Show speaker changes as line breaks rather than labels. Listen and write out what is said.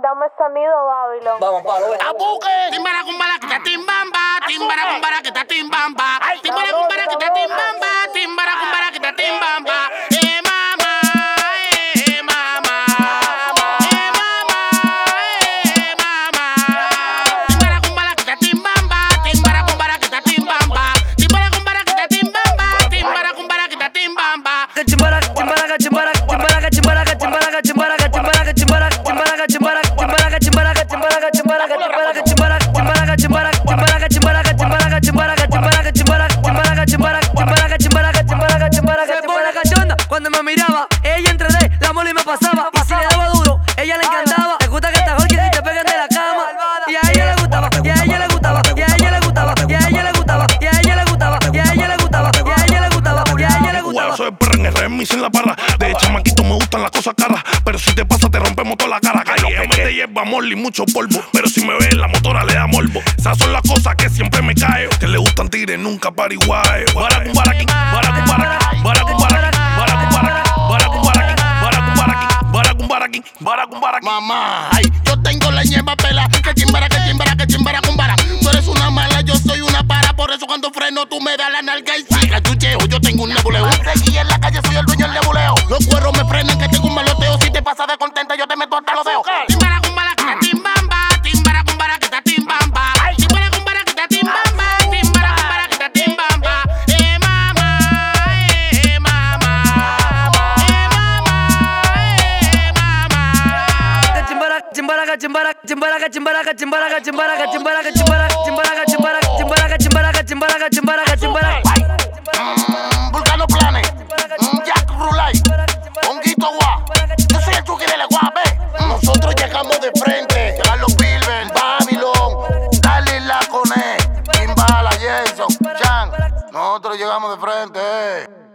Dame sonido, Babylon.
Vamos, palo, ven.
¡Abuque! Timbara cumbara que está timbamba. Timbara cumbara que está timbamba. Timbara cumbara que está timbamba. Timbara cumbara que está timbamba. Mama. Mama. Mama. Mama. Timbara cumbara que está timbamba. Timbara cumbara que está timbamba. Timbara cumbara que está timbamba. Timbara cumbara que está timbamba.
Chimbara, chimbara, chimbara, chimbara, chimbara, chimbara, chimbara, chimbara, chimbara, chimbara, chimbara, chimbara, chimbara, chimbara, chimbara, cuando me miraba, ella entre D, la mole me pasaba. Y si le daba duro, ella le encantaba. Le gusta que esta jorge si te pegan de la cama. Y a ella le gustaba, y a ella le gustaba, y a ella le gustaba, y a ella le gustaba, y a ella le gustaba, y a ella le gustaba, y a ella le gustaba, y a ella le gustaba.
Soy perra en el remix en la barra. De chamaquito me gustan las cosas caras, pero si te pasa te rompemos toda la cara. Te lleva molly y mucho polvo, pero si me ves la motora le da morbo. Esas son las cosas que siempre me cae. Que le gustan tigres, nunca pariguay. Baracumbaraki, baracumbaraki, baracumbaraki, baracumbaraki, baracumbaraki.
Mamá, ay, yo tengo la ñema pela. Que chimbara, que chimbara, que chimbara cumbara. Tú eres una mala, yo soy una para. Por eso cuando freno tú me das la nalga y saca chucheo. Yo tengo un nebuleo. Seguí en la calle, soy el dueño del nebuleo. Los cueros me frenan que tengo un maloteo. Si te pasas de contenta yo te meto hasta los dedos. Timbara cumbara que está timbamba. Timbara cumbara que está timbamba. Timbara cumbara que está timbamba. Timbara cumbara que está timbamba. Mama, mama.
Chimbara, chimbara, chimbara, chimbara, chimbara, chimbara, chimbara, chimbara, chimbara, chimbara, chimbara, chimbara, chimbara, chimbara, chimbara, chimbara.
Vulcano Planet, Jack Rulay, Honguito Gua. Yo soy el Chucky de la Guape. Nosotros llegamos de frente. Carlos Pilben, Babylon, Dale la Cone, Kimbala, Jason, Chan. Nosotros llegamos de frente.